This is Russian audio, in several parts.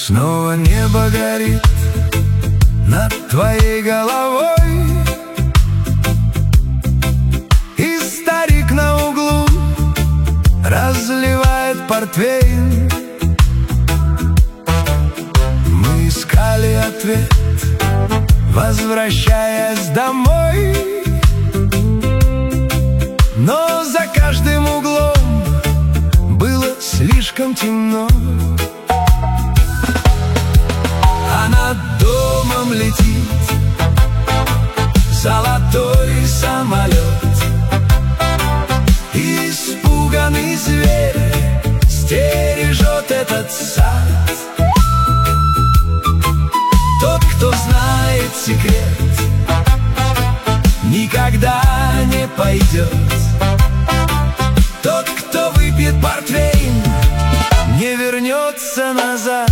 Снова небо горит над твоей головой, и старик на углу разливает портвейн. Мы искали ответ, возвращаясь домой, но за каждым углом было слишком темно. А над домом летит золотой самолет, и испуганный зверь стережет этот сад. Тот, кто знает секрет, никогда не пойдет. Тот, кто выпьет портвейн, не вернется назад.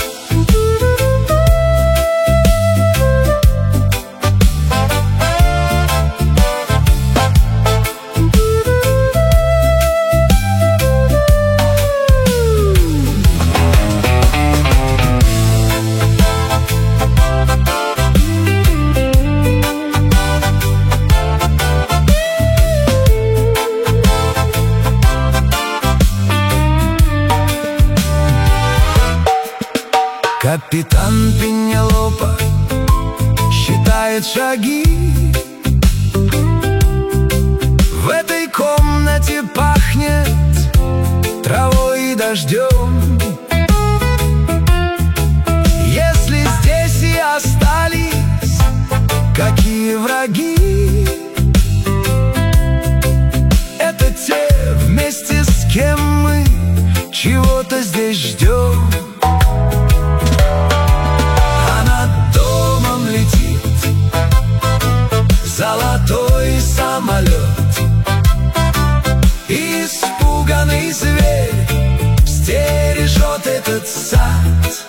Капитан Пенелопа считает шаги. В этой комнате пахнет травой и дождем. Если здесь и остались какие враги, это те, вместе с кем мы чего-то здесь ждем. Золотой самолет, и испуганный зверь стережет этот сад.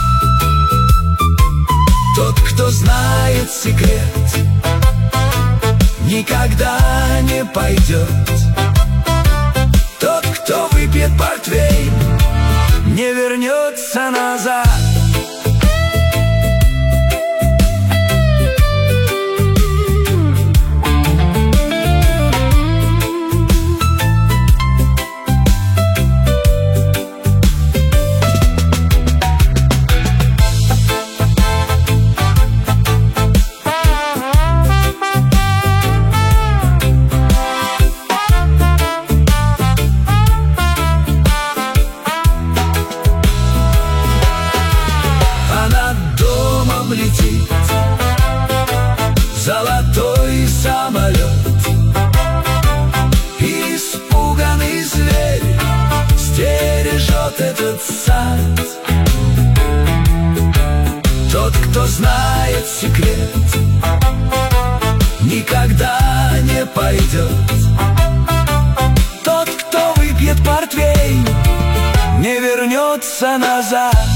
Тот, кто знает секрет, никогда не пойдет. Тот, кто выпьет портвейн, не вернется назад. Летит золотой самолет, и испуганный зверь стережет этот сад. Тот, кто знает секрет, никогда не пойдет. Тот, кто выпьет портвейн, не вернется назад.